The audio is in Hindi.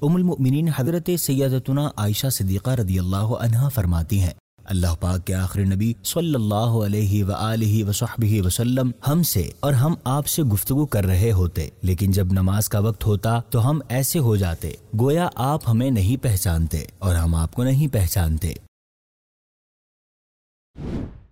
उम्मुल मोमिनीन हज़रत सय्यदतुना आयशा सिद्दीक़ा रदियल्लाहु अन्हा फरमाती हैं, अल्लाह पाक के आखिरी नबी सल्लल्लाहु अलैहि व आलिहि व सहबिहि वसल्लम हमसे और हम आपसे गुफ्तगू कर रहे होते, लेकिन जब नमाज का वक्त होता तो हम ऐसे हो जाते गोया आप हमें नहीं पहचानते और हम आपको नहीं पहचानते।